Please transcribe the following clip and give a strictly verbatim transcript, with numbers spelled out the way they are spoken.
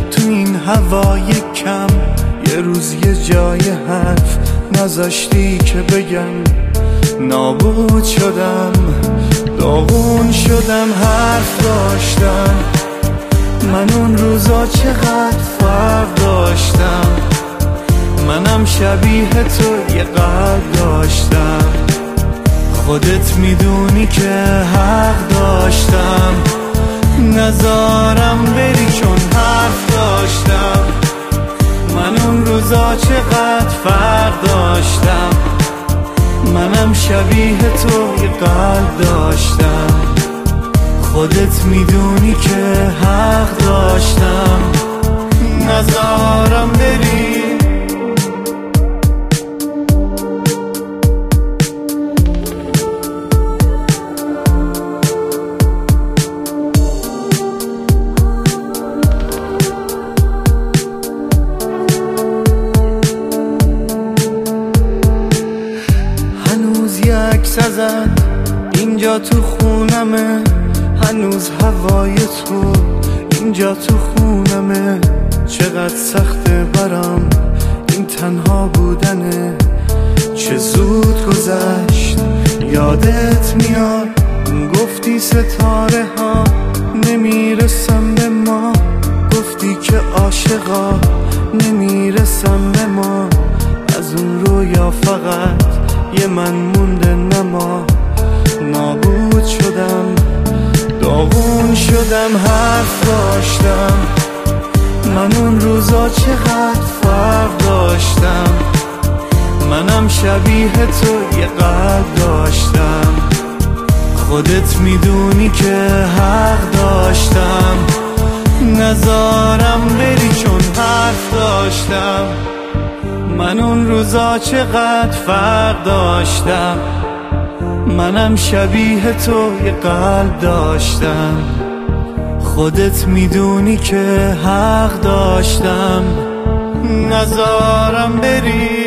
تو این هوای کم، یه روز یه جای حرف نذاشتی که بگم. نابود شدم، داغون شدم، حرف داشتم. من اون روزا چقدر فرق داشتم. منم شبیه تو یه قلب داشتم. خودت میدونی که حق داشتم. نزارم بری چون حرف داشتم. من اون روزا چقدر فرق داشتم. منم شبیه تو یه قلب داشتم. خودت میدونی که حق داشتم. نزارم بری. هنوز یه عکس ازت اینجا تو خونمه، هنوز هوای تو اینجا تو خونمه. چقدر سخته برام این تنها بودنه. چه زود گذشت یادت میاد، گفتی ستاره ها نمیرسم به ما. گفتی که عاشقا نمیرسم به ما. از اون رویا فقط یه من مونده نما. نابود شدم، داغون شدم، حرف داشتم. من اون روزا چقدر فرق داشتم. منم شبیه تو یه قلب داشتم. خودت میدونی که حق داشتم. نزارم بری چون حرف داشتم. من اون روزا چقدر فرق داشتم. منم شبیه تو یه قلب داشتم. خودت میدونی که حق داشتم. نزارم بری.